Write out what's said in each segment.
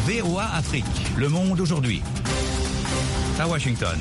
VOA Afrique, le monde aujourd'hui. À Washington.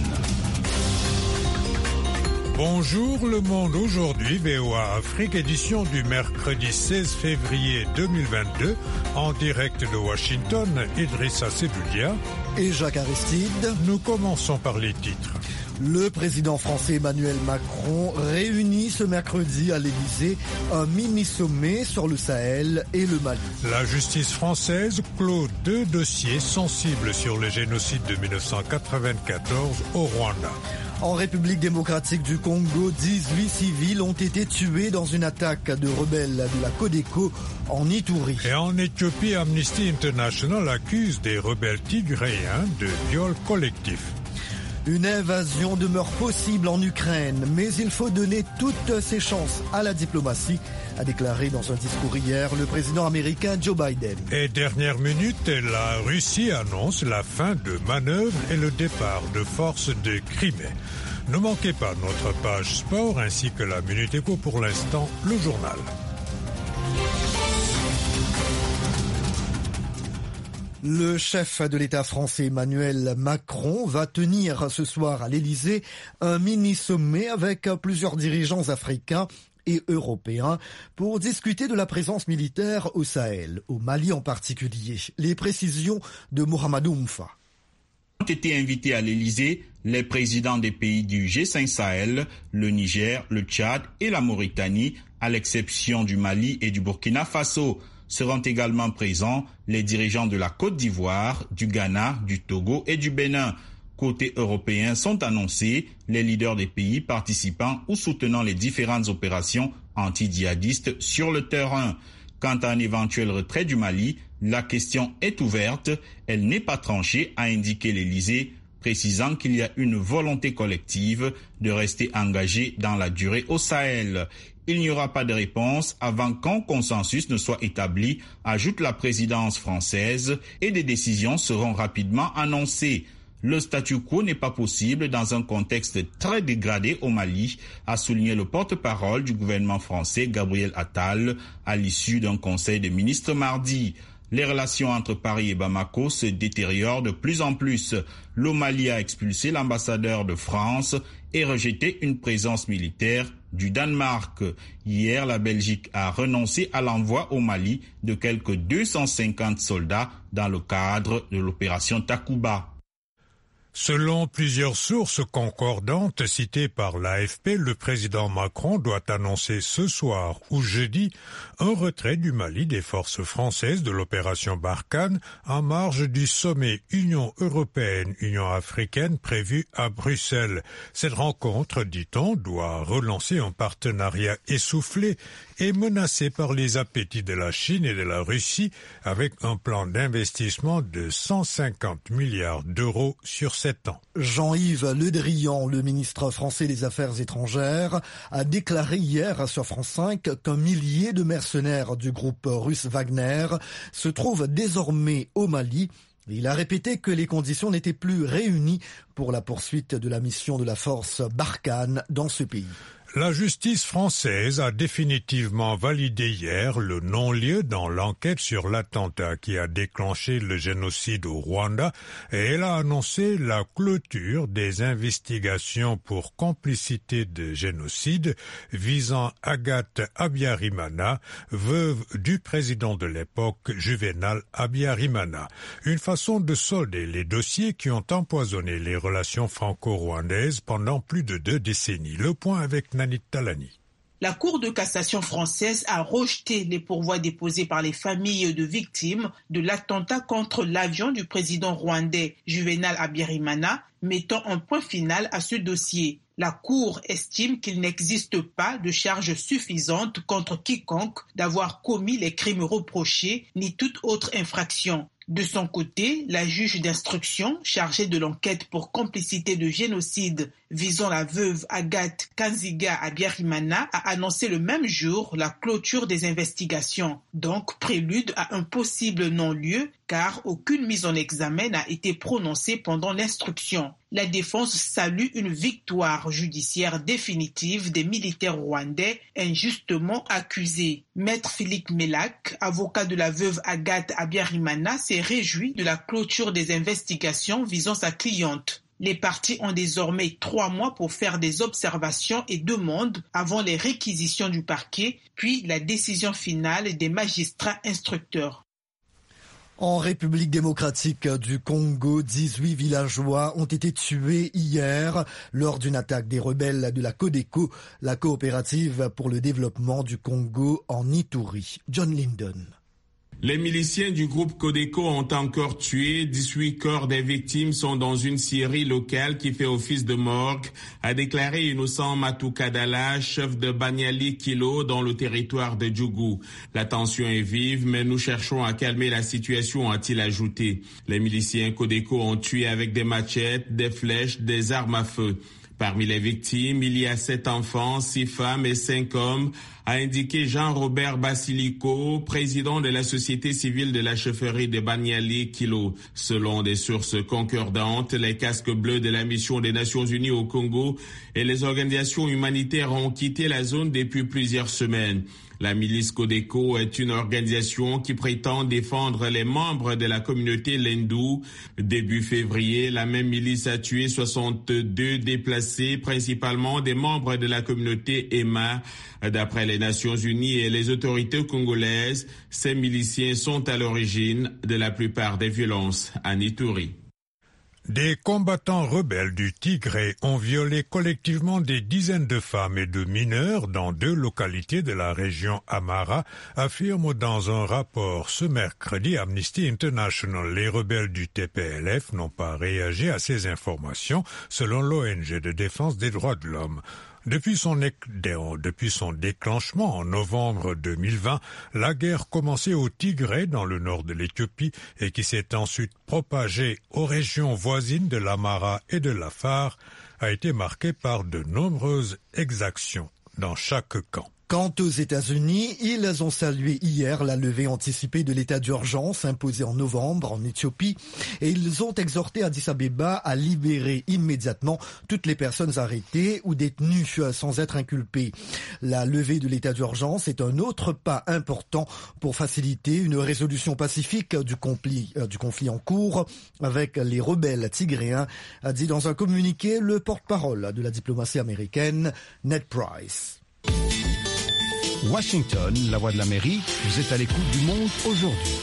Bonjour, le monde aujourd'hui, VOA Afrique, édition du mercredi 16 février 2022, en direct de Washington, Idrissa Sebulia et Jacques Aristide. Nous commençons par les titres. Le président français Emmanuel Macron réunit ce mercredi à l'Élysée un mini-sommet sur le Sahel et le Mali. La justice française clôt 2 dossiers sensibles sur le génocide de 1994 au Rwanda. En République démocratique du Congo, 18 civils ont été tués dans une attaque de rebelles de la Codeco en Ituri. Et en Éthiopie, Amnesty International accuse des rebelles tigréens de viol collectif. Une invasion demeure possible en Ukraine, mais il faut donner toutes ses chances à la diplomatie, a déclaré dans un discours hier le président américain Joe Biden. Et dernière minute, la Russie annonce la fin de manœuvres et le départ de forces de Crimée. Ne manquez pas notre page sport ainsi que la Minute Éco. Pour l'instant, le journal. Le chef de l'État français Emmanuel Macron va tenir ce soir à l'Élysée un mini-sommet avec plusieurs dirigeants africains et européens pour discuter de la présence militaire au Sahel, au Mali en particulier. Les précisions de Mohamedou Moufa. Ont été invités à l'Élysée les présidents des pays du G5 Sahel, le Niger, le Tchad et la Mauritanie, à l'exception du Mali et du Burkina Faso. Seront également présents les dirigeants de la Côte d'Ivoire, du Ghana, du Togo et du Bénin. Côté européen sont annoncés les leaders des pays participant ou soutenant les différentes opérations anti-djihadistes sur le terrain. Quant à un éventuel retrait du Mali, la question est ouverte. Elle n'est pas tranchée, a indiqué l'Élysée, précisant qu'il y a une volonté collective de rester engagé dans la durée au Sahel. Il n'y aura pas de réponse avant qu'un consensus ne soit établi, ajoute la présidence française, et des décisions seront rapidement annoncées. Le statu quo n'est pas possible dans un contexte très dégradé au Mali, a souligné le porte-parole du gouvernement français Gabriel Attal à l'issue d'un conseil des ministres mardi. Les relations entre Paris et Bamako se détériorent de plus en plus. Le Mali a expulsé l'ambassadeur de France et rejeté une présence militaire du Danemark. Hier, la Belgique a renoncé à l'envoi au Mali de quelques 250 soldats dans le cadre de l'opération Takuba. Selon plusieurs sources concordantes citées par l'AFP, le président Macron doit annoncer ce soir ou jeudi un retrait du Mali des forces françaises de l'opération Barkhane en marge du sommet Union européenne-Union africaine prévu à Bruxelles. Cette rencontre, dit-on, doit relancer un partenariat essoufflé et menacé par les appétits de la Chine et de la Russie avec un plan d'investissement de 150 milliards d'euros sur 7 ans. Jean-Yves Le Drian, le ministre français des Affaires étrangères, a déclaré hier sur France 5 qu'un millier de mercenaires du groupe russe Wagner se trouvent désormais au Mali. Il a répété que les conditions n'étaient plus réunies pour la poursuite de la mission de la force Barkhane dans ce pays. La justice française a définitivement validé hier le non-lieu dans l'enquête sur l'attentat qui a déclenché le génocide au Rwanda et elle a annoncé la clôture des investigations pour complicité de génocide visant Agathe Habyarimana, veuve du président de l'époque Juvénal Habyarimana. Une façon de solder les dossiers qui ont empoisonné les relations franco-rwandaises pendant plus de 2 décennies. Le point avec Talani. La Cour de cassation française a rejeté les pourvois déposés par les familles de victimes de l'attentat contre l'avion du président rwandais Juvénal Habyarimana, mettant un point final à ce dossier. La Cour estime qu'il n'existe pas de charge suffisante contre quiconque d'avoir commis les crimes reprochés ni toute autre infraction. De son côté, la juge d'instruction chargée de l'enquête pour complicité de génocide visant la veuve Agathe Kanziga Habyarimana a annoncé le même jour la clôture des investigations, donc prélude à un possible non-lieu car aucune mise en examen n'a été prononcée pendant l'instruction. La défense salue une victoire judiciaire définitive des militaires rwandais injustement accusés. Maître Philippe Melac, avocat de la veuve Agathe Habyarimana, s'est réjoui de la clôture des investigations visant sa cliente. Les parties ont désormais 3 mois pour faire des observations et demandes avant les réquisitions du parquet, puis la décision finale des magistrats instructeurs. En République démocratique du Congo, 18 villageois ont été tués hier lors d'une attaque des rebelles de la Codeco, la coopérative pour le développement du Congo en Ituri. John Lyndon. Les miliciens du groupe Codeco ont encore tué. 18 corps des victimes sont dans une scierie locale qui fait office de morgue, a déclaré Innocent Matukadala, chef de Banyali Kilo dans le territoire de Djougou. La tension est vive, mais nous cherchons à calmer la situation, a-t-il ajouté. Les miliciens Codeco ont tué avec des machettes, des flèches, des armes à feu. Parmi les victimes, il y a 7 enfants, 6 femmes et 5 hommes, a indiqué Jean-Robert Basilico, président de la société civile de la chefferie de Banyali Kilo. Selon des sources concordantes, les casques bleus de la mission des Nations Unies au Congo et les organisations humanitaires ont quitté la zone depuis plusieurs semaines. La milice Codeco est une organisation qui prétend défendre les membres de la communauté Lendu. Début février, la même milice a tué 62 déplacés, principalement des membres de la communauté Emma. D'après les Nations Unies et les autorités congolaises, ces miliciens sont à l'origine de la plupart des violences en Ituri. Des combattants rebelles du Tigré ont violé collectivement des dizaines de femmes et de mineurs dans 2 localités de la région Amara, affirme dans un rapport ce mercredi Amnesty International. Les rebelles du TPLF n'ont pas réagi à ces informations, selon l'ONG de défense des droits de l'homme. Depuis son déclenchement en novembre 2020, la guerre commencée au Tigré dans le nord de l'Éthiopie et qui s'est ensuite propagée aux régions voisines de l'Amara et de l'Afar a été marquée par de nombreuses exactions dans chaque camp. Quant aux États-Unis, ils ont salué hier la levée anticipée de l'état d'urgence imposé en novembre en Éthiopie et ils ont exhorté Addis Abeba à libérer immédiatement toutes les personnes arrêtées ou détenues sans être inculpées. La levée de l'état d'urgence est un autre pas important pour faciliter une résolution pacifique du conflit en cours avec les rebelles tigréens, a dit dans un communiqué le porte-parole de la diplomatie américaine, Ned Price. Washington, la voix de l'Amérique, vous êtes à l'écoute du monde aujourd'hui.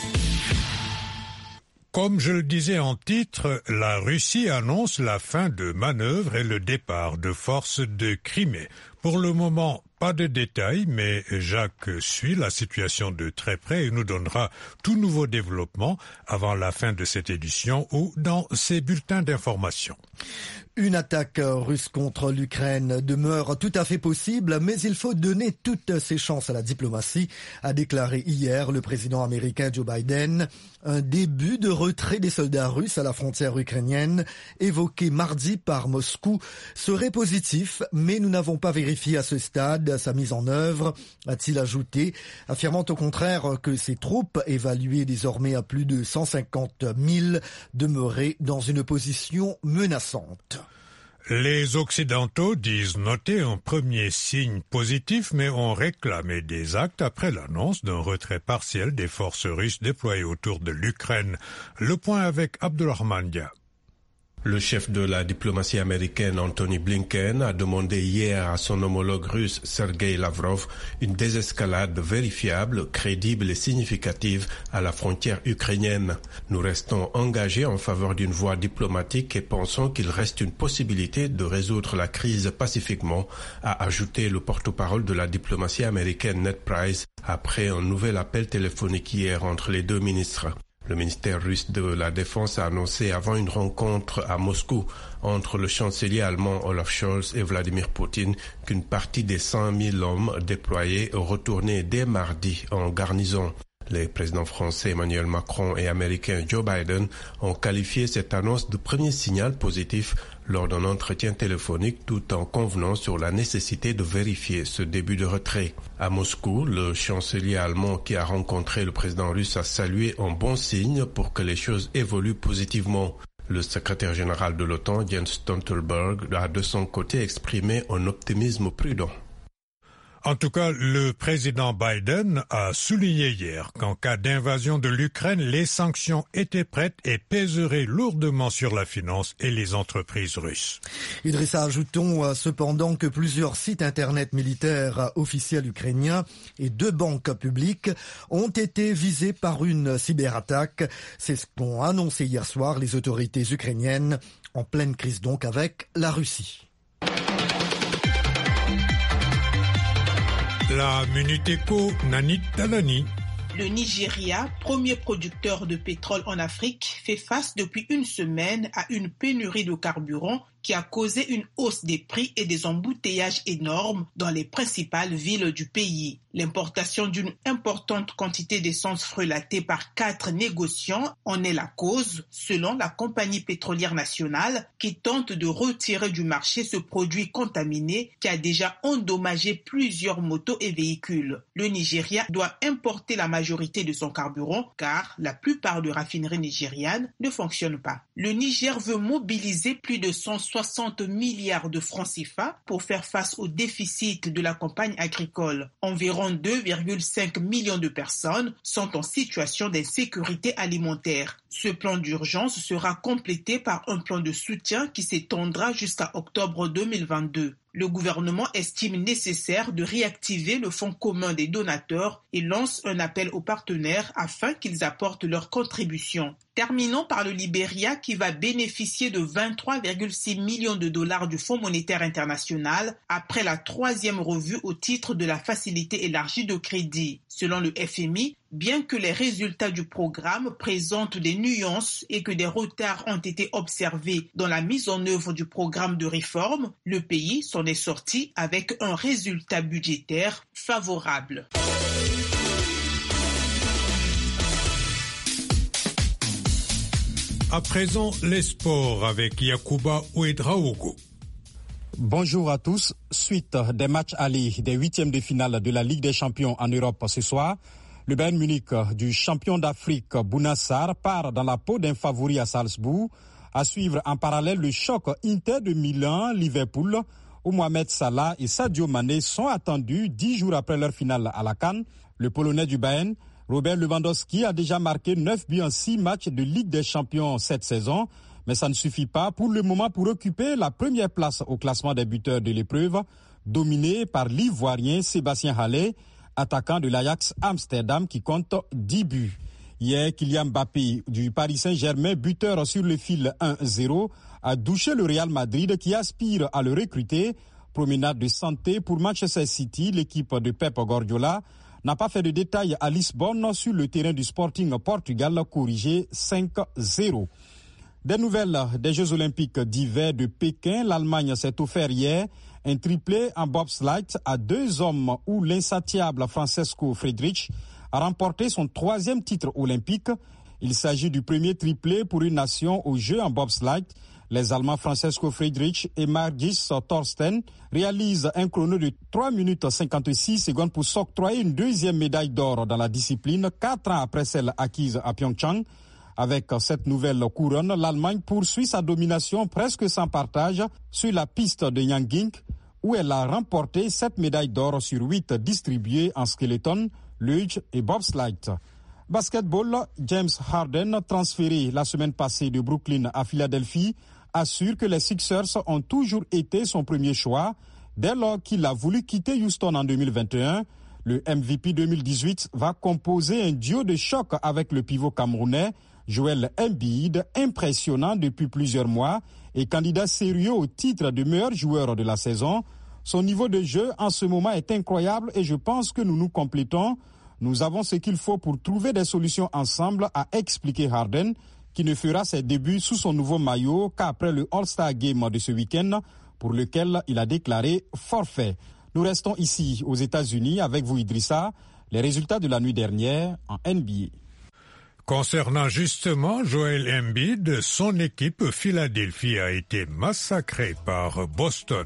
Comme je le disais en titre, la Russie annonce la fin de manœuvres et le départ de forces de Crimée. Pour le moment, pas de détails, mais Jacques suit la situation de très près et nous donnera tout nouveau développement avant la fin de cette édition ou dans ses bulletins d'information. Une attaque russe contre l'Ukraine demeure tout à fait possible, mais il faut donner toutes ses chances à la diplomatie, a déclaré hier le président américain Joe Biden. Un début de retrait des soldats russes à la frontière ukrainienne, évoqué mardi par Moscou, serait positif, mais nous n'avons pas vérifié à ce stade sa mise en œuvre, a-t-il ajouté, affirmant au contraire que ses troupes, évaluées désormais à plus de 150 000, demeuraient dans une position menaçante. Les Occidentaux disent noter un premier signe positif, mais ont réclamé des actes après l'annonce d'un retrait partiel des forces russes déployées autour de l'Ukraine. Le point avec Abdulrahman Dia. Le chef de la diplomatie américaine, Anthony Blinken, a demandé hier à son homologue russe, Sergei Lavrov, une désescalade vérifiable, crédible et significative à la frontière ukrainienne. Nous restons engagés en faveur d'une voie diplomatique et pensons qu'il reste une possibilité de résoudre la crise pacifiquement, a ajouté le porte-parole de la diplomatie américaine Ned Price après un nouvel appel téléphonique hier entre les 2 ministres. Le ministère russe de la Défense a annoncé avant une rencontre à Moscou entre le chancelier allemand Olaf Scholz et Vladimir Poutine qu'une partie des 100 000 hommes déployés retournaient dès mardi en garnison. Les présidents français Emmanuel Macron et américain Joe Biden ont qualifié cette annonce de premier signal positif lors d'un entretien téléphonique tout en convenant sur la nécessité de vérifier ce début de retrait. À Moscou, le chancelier allemand qui a rencontré le président russe a salué un bon signe pour que les choses évoluent positivement. Le secrétaire général de l'OTAN, Jens Stoltenberg, a de son côté exprimé un optimisme prudent. En tout cas, le président Biden a souligné hier qu'en cas d'invasion de l'Ukraine, les sanctions étaient prêtes et pèseraient lourdement sur la finance et les entreprises russes. Idrissa, ajoutons cependant que plusieurs sites internet militaires officiels ukrainiens et 2 banques publiques ont été visés par une cyberattaque. C'est ce qu'ont annoncé hier soir les autorités ukrainiennes, en pleine crise donc avec la Russie. La Minute Éco, Nanit Talani. Le Nigeria, premier producteur de pétrole en Afrique, fait face depuis une semaine à une pénurie de carburant qui a causé une hausse des prix et des embouteillages énormes dans les principales villes du pays. L'importation d'une importante quantité d'essence frelatée par 4 négociants en est la cause, selon la compagnie pétrolière nationale, qui tente de retirer du marché ce produit contaminé qui a déjà endommagé plusieurs motos et véhicules. Le Nigeria doit importer la majorité de son carburant car la plupart des raffineries nigérianes ne fonctionnent pas. Le Niger veut mobiliser plus de 160 milliards de francs CFA pour faire face au déficit de la campagne agricole. Environ 2,5 millions de personnes sont en situation d'insécurité alimentaire. Ce plan d'urgence sera complété par un plan de soutien qui s'étendra jusqu'à octobre 2022. Le gouvernement estime nécessaire de réactiver le fonds commun des donateurs et lance un appel aux partenaires afin qu'ils apportent leur contribution. Terminons par le Libéria qui va bénéficier de 23,6 millions de dollars du Fonds monétaire international après la 3e revue au titre de la facilité élargie de crédit. Selon le FMI, bien que les résultats du programme présentent des nuances et que des retards ont été observés dans la mise en œuvre du programme de réforme, le pays s'en est sorti avec un résultat budgétaire favorable. À présent, les sports avec Yacouba Ouedraogo. Bonjour à tous. Suite des matchs allés des 8e de finale de la Ligue des Champions en Europe ce soir, le Bayern Munich du champion d'Afrique Bouna Sarr part dans la peau d'un favori à Salzbourg. À suivre en parallèle le choc Inter de Milan-Liverpool où Mohamed Salah et Sadio Mané sont attendus 10 jours après leur finale à la CAN. Le Polonais du Bayern, Robert Lewandowski, a déjà marqué 9 buts en 6 matchs de Ligue des Champions cette saison. Mais ça ne suffit pas pour le moment pour occuper la première place au classement des buteurs de l'épreuve, dominé par l'Ivoirien Sébastien Haller, attaquant de l'Ajax Amsterdam qui compte 10 buts. Hier, Kylian Mbappé du Paris Saint-Germain, buteur sur le fil 1-0, a douché le Real Madrid qui aspire à le recruter. Promenade de santé pour Manchester City, l'équipe de Pep Guardiola n'a pas fait de détails à Lisbonne sur le terrain du Sporting Portugal, corrigé 5-0. Des nouvelles des Jeux Olympiques d'hiver de Pékin, l'Allemagne s'est offert hier un triplé en bobsleigh à 2 hommes où l'insatiable Francesco Friedrich a remporté son 3e titre olympique. Il s'agit du premier triplé pour une nation aux Jeux en bobsleigh. Les Allemands Francesco Friedrich et Margis Thorsten réalisent un chrono de 3 minutes 56 secondes pour s'octroyer une 2e médaille d'or dans la discipline, 4 ans après celle acquise à Pyeongchang. Avec cette nouvelle couronne, l'Allemagne poursuit sa domination presque sans partage sur la piste de Yanging, où elle a remporté 7 médailles d'or sur 8 distribuées en skeleton, luge et bobsleigh. Basketball, James Harden, transféré la semaine passée de Brooklyn à Philadelphie, assure que les Sixers ont toujours été son premier choix. Dès lors qu'il a voulu quitter Houston en 2021, le MVP 2018 va composer un duo de choc avec le pivot camerounais Joel Embiid, impressionnant depuis plusieurs mois et candidat sérieux au titre de meilleur joueur de la saison. Son niveau de jeu en ce moment est incroyable et je pense que nous nous complétons. Nous avons ce qu'il faut pour trouver des solutions ensemble, a expliqué Harden, qui ne fera ses débuts sous son nouveau maillot qu'après le All-Star Game de ce week-end, pour lequel il a déclaré forfait. Nous restons ici aux États-Unis avec vous Idrissa, les résultats de la nuit dernière en NBA. Concernant justement Joel Embiid, son équipe Philadelphie a été massacrée par Boston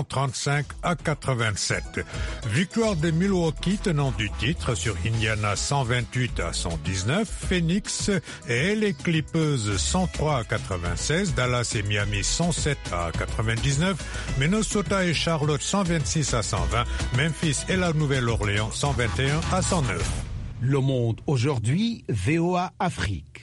135-87. Victoire de Milwaukee tenant du titre sur Indiana 128-119, Phoenix et les Clippers 103-96, Dallas et Miami 107-99, Minnesota et Charlotte 126-120, Memphis et la Nouvelle-Orléans 121-109. Le Monde aujourd'hui, VOA Afrique.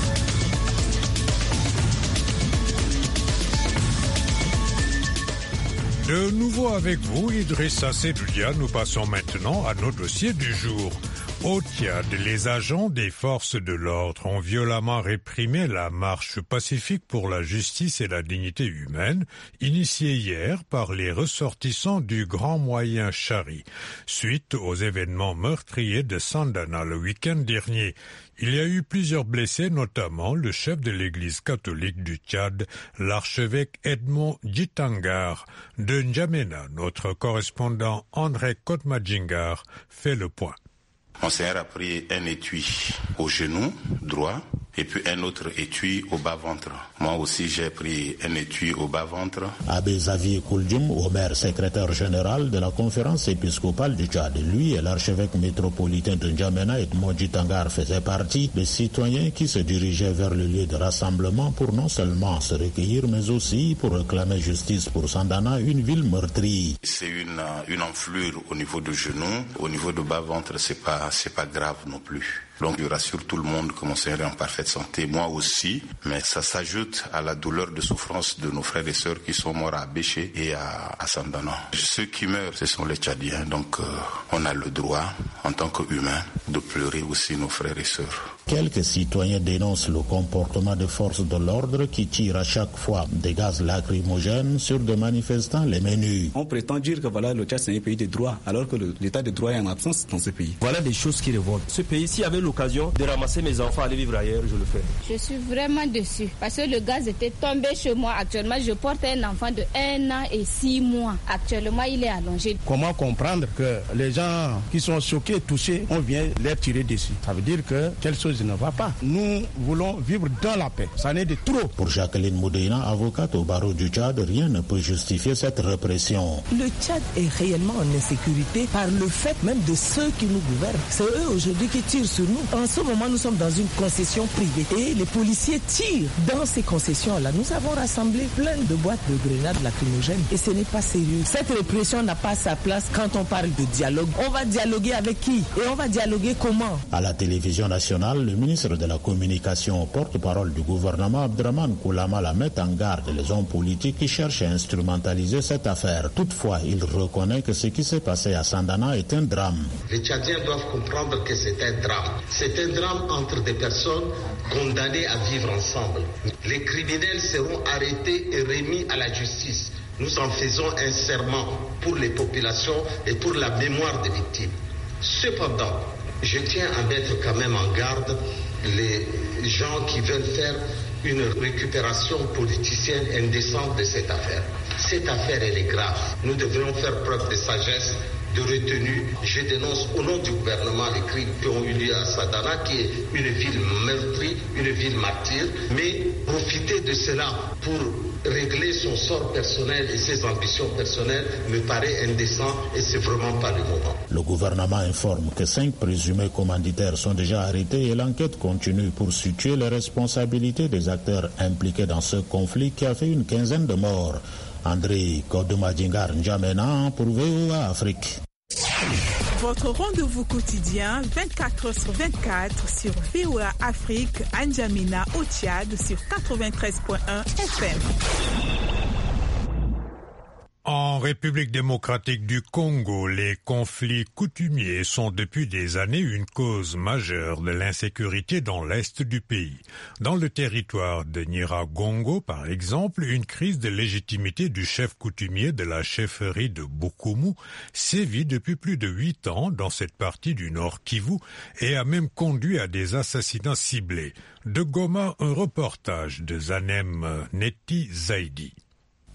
De nouveau avec vous, Idrissa Seloudia, nous passons maintenant à nos dossiers du jour. Au Tchad, les agents des forces de l'ordre ont violemment réprimé la marche pacifique pour la justice et la dignité humaine, initiée hier par les ressortissants du Grand Moyen Chari, suite aux événements meurtriers de Sandana le week-end dernier. Il y a eu plusieurs blessés, notamment le chef de l'église catholique du Tchad, l'archevêque Edmond Djitangar. De N'Djamena, notre correspondant André Kotmadjingar fait le point. Monseigneur a pris un étui au genou droit et puis un autre étui au bas-ventre. Moi aussi, j'ai pris un étui au bas-ventre. Abbé Xavier Kouldjoum, Omer, secrétaire général de la conférence épiscopale du Tchad, lui et l'archevêque métropolitain de N'Djamena, Edmond Djitangar, faisaient partie des citoyens qui se dirigeaient vers le lieu de rassemblement pour non seulement se recueillir, mais aussi pour réclamer justice pour Sandana, une ville meurtrie. C'est une enflure au niveau du genou. Au niveau du bas-ventre, c'est pas grave non plus. Donc je rassure tout le monde que Monseigneur est en parfaite santé, moi aussi, mais ça s'ajoute à la douleur de souffrance de nos frères et sœurs qui sont morts à Béché et à Sandana. Ceux qui meurent, ce sont les Tchadiens, donc on a le droit, en tant qu'humains, de pleurer aussi nos frères et sœurs. Quelques citoyens dénoncent le comportement des forces de l'ordre qui tirent à chaque fois des gaz lacrymogènes sur des manifestants les menus. On prétend dire que voilà, le Tchad c'est un pays de droit, alors que l'état de droit est en absence dans ce pays. Voilà des choses qui révoltent. Ce pays, s'il y avait l'occasion de ramasser mes enfants, aller vivre ailleurs, je le fais. Je suis vraiment déçue parce que le gaz était tombé chez moi. Actuellement, je porte un enfant de 1 an et 6 mois. Actuellement, il est allongé. Comment comprendre que les gens qui sont choqués, touchés, on vient les tirer dessus? Ça veut dire que quelque chose ne va pas. Nous voulons vivre dans la paix. Ça n'est de trop. Pour Jacqueline Moudeina, avocate au barreau du Tchad, rien ne peut justifier cette répression. Le Tchad est réellement en insécurité par le fait même de ceux qui nous gouvernent. C'est eux aujourd'hui qui tirent sur nous. En ce moment, nous sommes dans une concession privée et les policiers tirent dans ces concessions-là. Nous avons rassemblé plein de boîtes de grenades lacrymogènes et ce n'est pas sérieux. Cette répression n'a pas sa place quand on parle de dialogue. On va dialoguer avec qui? Et on va dialoguer comment? À la télévision nationale, le ministre de la Communication, porte-parole du gouvernement, Abdraman Koulamala, met en garde les hommes politiques qui cherchent à instrumentaliser cette affaire. Toutefois, il reconnaît que ce qui s'est passé à Sandana est un drame. Les Tchadiens doivent comprendre que c'est un drame. C'est un drame entre des personnes condamnées à vivre ensemble. Les criminels seront arrêtés et remis à la justice. Nous en faisons un serment pour les populations et pour la mémoire des victimes. Cependant, je tiens à mettre quand même en garde les gens qui veulent faire une récupération politicienne indécente de cette affaire. Cette affaire, elle est grave. Nous devrions faire preuve de sagesse, de retenue. Je dénonce au nom du gouvernement les crimes qui ont eu lieu à Sandana, qui est une ville meurtrie, une ville martyre, mais profiter de cela pour régler son sort personnel et ses ambitions personnelles me paraît indécent et c'est vraiment pas le moment. Le gouvernement informe que 5 présumés commanditaires sont déjà arrêtés et l'enquête continue pour situer les responsabilités des acteurs impliqués dans ce conflit qui a fait une 15aine de morts. André Kodomadjingar N'Djamena pour VOA Afrique. Votre rendez-vous quotidien 24h/24 sur VOA Afrique, à N'Djamena au Tchad sur 93.1 FM. En République démocratique du Congo, les conflits coutumiers sont depuis des années une cause majeure de l'insécurité dans l'est du pays. Dans le territoire de Nyiragongo, par exemple, une crise de légitimité du chef coutumier de la chefferie de Bukumu sévit depuis plus de 8 ans dans cette partie du Nord Kivu et a même conduit à des assassinats ciblés. De Goma, un reportage de Zanem Neti Zaidi.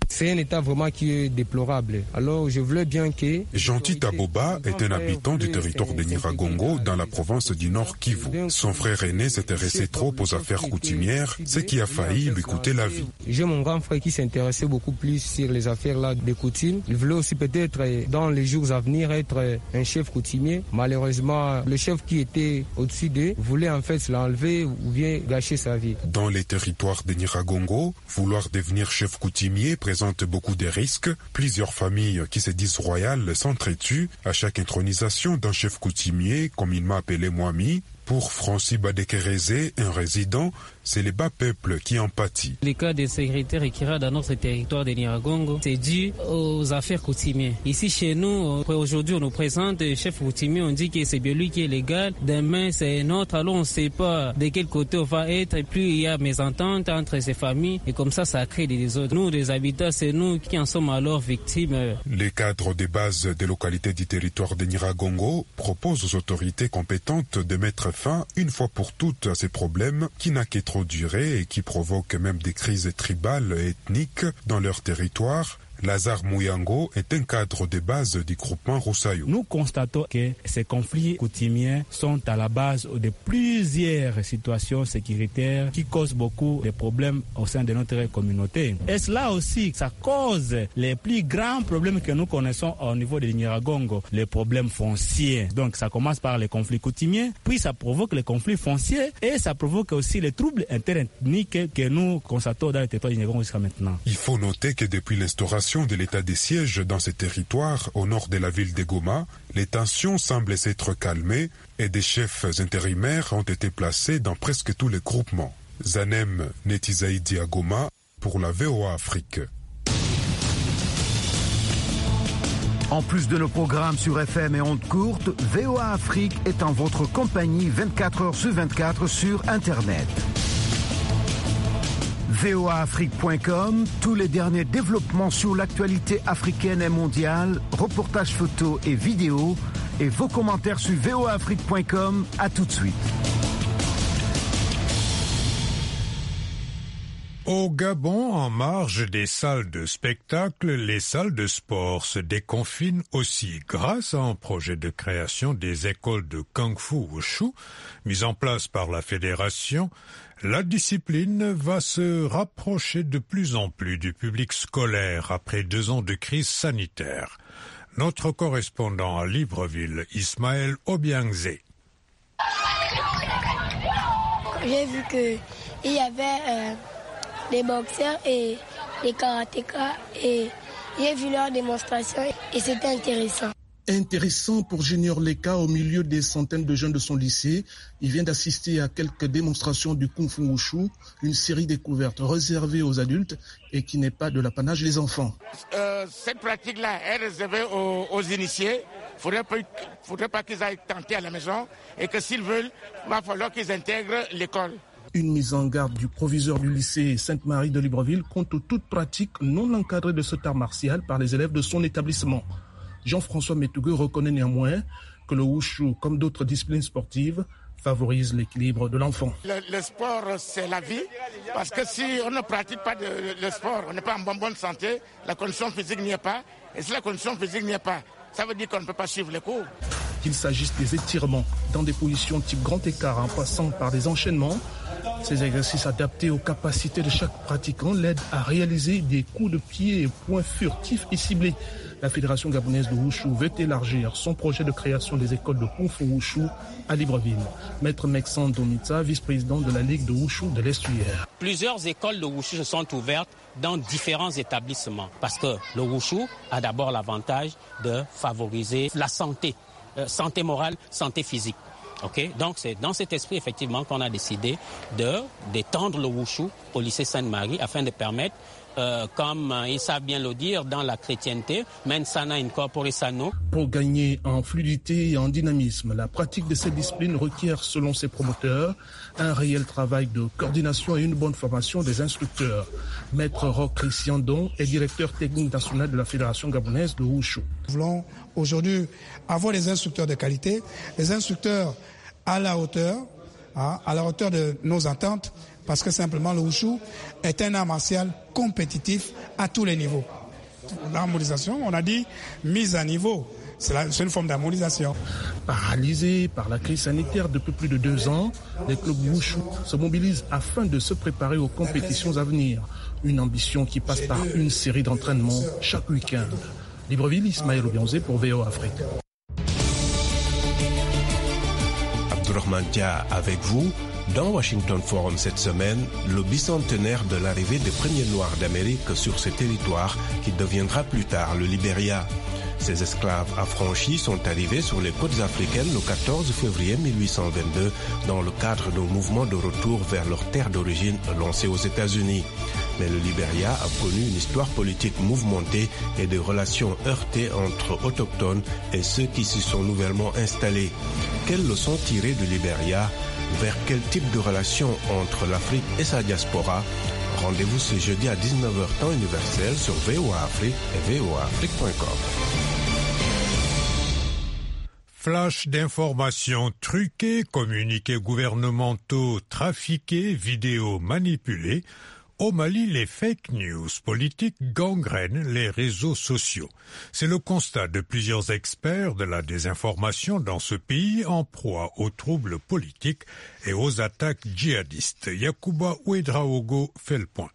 C'est un état vraiment qui est déplorable. Alors je voulais bien que... Gentil Taboba est un habitant du territoire de Nyiragongo dans la province du Nord Kivu. Son frère aîné s'intéressait trop aux affaires coutumières, ce qui a failli lui coûter la vie. J'ai mon grand frère qui s'intéressait beaucoup plus sur les affaires là des coutumes. Il voulait aussi peut-être dans les jours à venir être un chef coutumier. Malheureusement, le chef qui était au-dessus d'eux voulait en fait l'enlever ou bien gâcher sa vie. Dans les territoires de Nyiragongo, vouloir devenir chef coutumier présente beaucoup de risques. Plusieurs familles qui se disent royales s'entretuent à chaque intronisation d'un chef coutumier, comme il m'a appelé Mwami. Pour Francis Badekereze, un résident, c'est les bas peuples qui en pâtissent. Les cas de sécurité récurrents dans notre territoire de Nyiragongo, c'est dû aux affaires coutumières. Ici chez nous, aujourd'hui on nous présente le chef coutumier, on dit que c'est bien lui qui est légal, demain c'est un autre, alors on ne sait pas de quel côté on va être, et plus il y a mésentente entre ces familles, et comme ça crée des désordres. Nous les habitants, c'est nous qui en sommes alors victimes. Les cadres des bases des localités du territoire de Nyiragongo proposent aux autorités compétentes de mettre fin une fois pour toutes à ces problèmes qui n'a qu'à trop durer et qui provoquent même des crises tribales et ethniques dans leur territoire. Lazare Mouyango est un cadre de base du groupement Roussaillou. Nous constatons que ces conflits coutumiers sont à la base de plusieurs situations sécuritaires qui causent beaucoup de problèmes au sein de notre communauté. Et cela aussi, ça cause les plus grands problèmes que nous connaissons au niveau de Nyiragongo, les problèmes fonciers. Donc ça commence par les conflits coutumiers, puis ça provoque les conflits fonciers et ça provoque aussi les troubles interethniques que nous constatons dans le territoire de Nyiragongo jusqu'à maintenant. Il faut noter que depuis l'instauration de l'état de siège dans ces territoires au nord de la ville de Goma, les tensions semblent s'être calmées et des chefs intérimaires ont été placés dans presque tous les groupements. Zanem Netizaidi à Goma pour la VOA Afrique. En plus de nos programmes sur FM et ondes courtes, VOA Afrique est en votre compagnie 24 heures sur 24 sur Internet. voaafrique.com, tous les derniers développements sur l'actualité africaine et mondiale, reportages photos et vidéos, et vos commentaires sur voaafrique.com. À tout de suite. Au Gabon, en marge des salles de spectacle, les salles de sport se déconfinent aussi grâce à un projet de création des écoles de Kung-Fu Wushu mis en place par la fédération. La discipline va se rapprocher de plus en plus du public scolaire après 2 ans de crise sanitaire. Notre correspondant à Libreville, Ismaël Obiangze. J'ai vu qu'il y avait des boxeurs et des karatékas et j'ai vu leur démonstration et c'était intéressant. Intéressant pour Junior Leka au milieu des centaines de jeunes de son lycée. Il vient d'assister à quelques démonstrations du Kung Fu Wushu, une série découverte réservée aux adultes et qui n'est pas de l'apanage des enfants. Cette pratique-là est réservée aux initiés. Il ne faudrait pas qu'ils aillent tenter à la maison et que s'ils veulent, il va falloir qu'ils intègrent l'école. Une mise en garde du proviseur du lycée Sainte-Marie de Libreville contre toute pratique non encadrée de cet art martial par les élèves de son établissement. Jean-François Métougueux reconnaît néanmoins que le wushu, comme d'autres disciplines sportives, favorise l'équilibre de l'enfant. Le sport, c'est la vie, parce que si on ne pratique pas le sport, on n'est pas en bonne santé, la condition physique n'y est pas, et si la condition physique n'y est pas, ça veut dire qu'on ne peut pas suivre les cours. Qu'il s'agisse des étirements dans des positions type grand écart en passant par des enchaînements, ces exercices adaptés aux capacités de chaque pratiquant l'aident à réaliser des coups de pied et points furtifs et ciblés. La Fédération gabonaise de Wushu veut élargir son projet de création des écoles de Kung Fu Wushu à Libreville. Maître Meksan Domitsa, vice-président de la Ligue de Wushu de l'Estuaire. Plusieurs écoles de Wushu se sont ouvertes dans différents établissements parce que le Wushu a d'abord l'avantage de favoriser la santé, santé morale, santé physique. Okay? Donc c'est dans cet esprit effectivement qu'on a décidé d'étendre le Wushu au lycée Sainte-Marie afin de permettre comme ils savent bien le dire dans la chrétienté, mens sana in corpore sano. Pour gagner en fluidité et en dynamisme, la pratique de cette discipline requiert, selon ses promoteurs, un réel travail de coordination et une bonne formation des instructeurs. Maître Roch Christian Don est directeur technique national de la Fédération gabonaise de Wushu. Nous voulons aujourd'hui avoir des instructeurs de qualité, des instructeurs à la hauteur de nos attentes, parce que simplement le wushu est un art martial compétitif à tous les niveaux. L'harmonisation, on a dit mise à niveau. C'est une forme d'harmonisation. Paralysés par la crise sanitaire depuis plus de 2 ans, les clubs wushu se mobilisent afin de se préparer aux compétitions à venir. Une ambition qui passe par une série d'entraînements chaque week-end. Libreville, Ismaël Obianzé pour VOA Afrique. Abdourahmane Dia avec vous. Dans Washington Forum cette semaine, le bicentenaire de l'arrivée des premiers Noirs d'Amérique sur ce territoire qui deviendra plus tard le Libéria. Ces esclaves affranchis sont arrivés sur les côtes africaines le 14 février 1822 dans le cadre d'un mouvement de retour vers leur terre d'origine lancé aux États-Unis. Mais le Libéria a connu une histoire politique mouvementée et des relations heurtées entre autochtones et ceux qui s'y sont nouvellement installés. Quelles leçons tirer du Libéria? Vers quel type de relation entre l'Afrique et sa diaspora? Rendez-vous ce jeudi à 19h temps universel sur VOA Afrique et voaafrique.com. Flash d'informations truquées, communiqués gouvernementaux trafiqués, vidéos manipulées. Au Mali, les fake news politiques gangrènent les réseaux sociaux. C'est le constat de plusieurs experts de la désinformation dans ce pays en proie aux troubles politiques et aux attaques djihadistes. Yacouba Ouedraogo fait le point.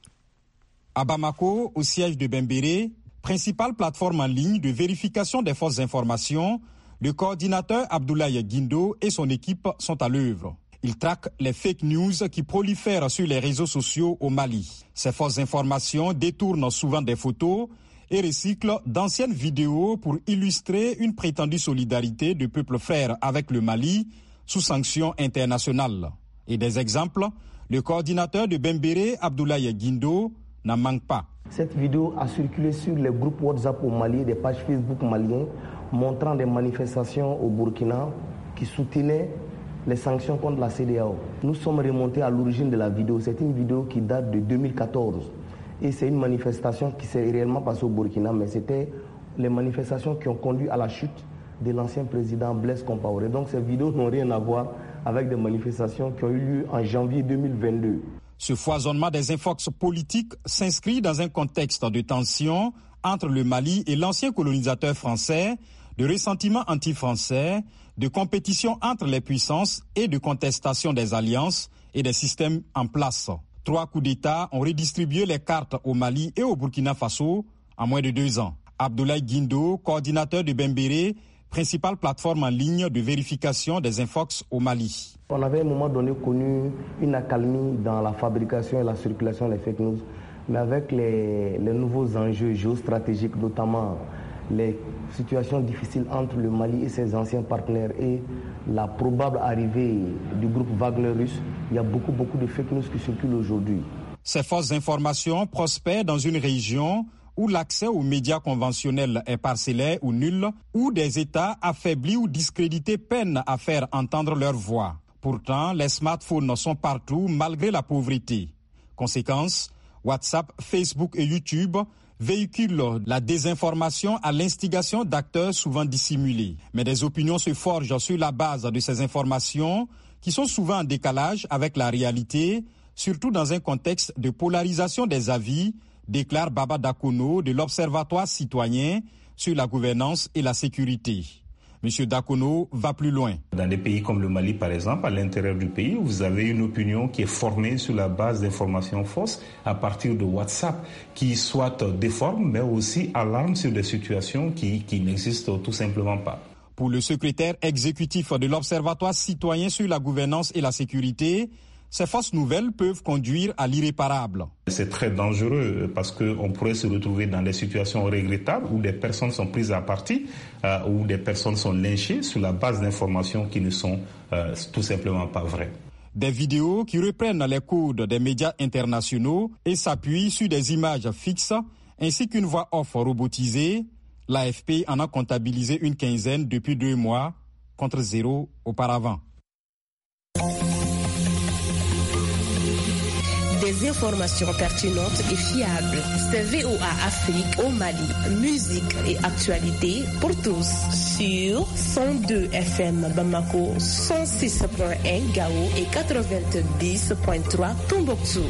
À Bamako, au siège de Bembéré, principale plateforme en ligne de vérification des fausses informations, le coordinateur Abdoulaye Guindo et son équipe sont à l'œuvre. Il traque les fake news qui prolifèrent sur les réseaux sociaux au Mali. Ces fausses informations détournent souvent des photos et recyclent d'anciennes vidéos pour illustrer une prétendue solidarité du peuple frère avec le Mali sous sanctions internationales. Et des exemples, le coordinateur de Bembéré, Abdoulaye Guindo, n'en manque pas. Cette vidéo a circulé sur les groupes WhatsApp au Mali, des pages Facebook maliens, montrant des manifestations au Burkina qui soutenaient les sanctions contre la CEDEAO. Nous sommes remontés à l'origine de la vidéo. C'est une vidéo qui date de 2014. Et c'est une manifestation qui s'est réellement passée au Burkina, mais c'était les manifestations qui ont conduit à la chute de l'ancien président Blaise Compaoré. Donc ces vidéos n'ont rien à voir avec des manifestations qui ont eu lieu en janvier 2022. Ce foisonnement des infox politiques s'inscrit dans un contexte de tension entre le Mali et l'ancien colonisateur français, de ressentiment anti-français, de compétition entre les puissances et de contestation des alliances et des systèmes en place. 3 coups d'État ont redistribué les cartes au Mali et au Burkina Faso en moins de 2 ans. Abdoulaye Guindo, coordinateur de Bembéré, principale plateforme en ligne de vérification des infox au Mali. On avait à un moment donné connu une accalmie dans la fabrication et la circulation des fake news, mais avec les nouveaux enjeux géostratégiques, notamment les situations difficiles entre le Mali et ses anciens partenaires et la probable arrivée du groupe Wagner russe, il y a beaucoup de fake news qui circulent aujourd'hui. Ces fausses informations prospèrent dans une région où l'accès aux médias conventionnels est parcellaire ou nul, où des États affaiblis ou discrédités peinent à faire entendre leur voix. Pourtant, les smartphones sont partout malgré la pauvreté. Conséquence, WhatsApp, Facebook et YouTube véhiculent la désinformation à l'instigation d'acteurs souvent dissimulés. Mais des opinions se forgent sur la base de ces informations qui sont souvent en décalage avec la réalité, surtout dans un contexte de polarisation des avis, déclare Baba Dakono de l'Observatoire citoyen sur la gouvernance et la sécurité. M. Dakono va plus loin. Dans des pays comme le Mali, par exemple, à l'intérieur du pays, vous avez une opinion qui est formée sur la base d'informations fausses à partir de WhatsApp, qui soit déforme, mais aussi alarme sur des situations qui n'existent tout simplement pas. Pour le secrétaire exécutif de l'Observatoire citoyen sur la gouvernance et la sécurité, ces fausses nouvelles peuvent conduire à l'irréparable. C'est très dangereux parce qu'on pourrait se retrouver dans des situations regrettables où des personnes sont prises à partie, où des personnes sont lynchées sur la base d'informations qui ne sont tout simplement pas vraies. Des vidéos qui reprennent les codes des médias internationaux et s'appuient sur des images fixes ainsi qu'une voix off robotisée. L'AFP en a comptabilisé une quinzaine depuis 2 mois contre 0 auparavant. Des des informations pertinentes et fiables. C'est VOA Afrique au Mali. Musique et actualité pour tous. Sur 102 FM Bamako, 106.1 Gao et 90.3 Tombouctou.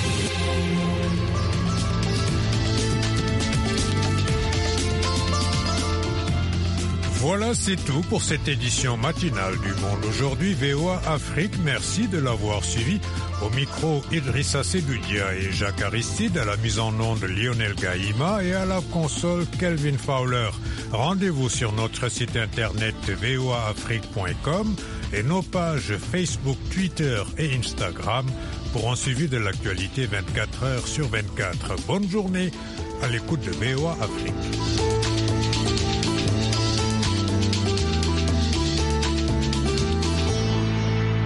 Voilà, c'est tout pour cette édition matinale du Monde Aujourd'hui VOA Afrique. Merci de l'avoir suivi. Au micro, Idrissa Sedoudia et Jacques Aristide, à la mise en onde Lionel Gaïma et à la console Kelvin Fowler. Rendez-vous sur notre site internet voaafrique.com et nos pages Facebook, Twitter et Instagram pour un suivi de l'actualité 24 heures sur 24. Bonne journée à l'écoute de VOA Afrique.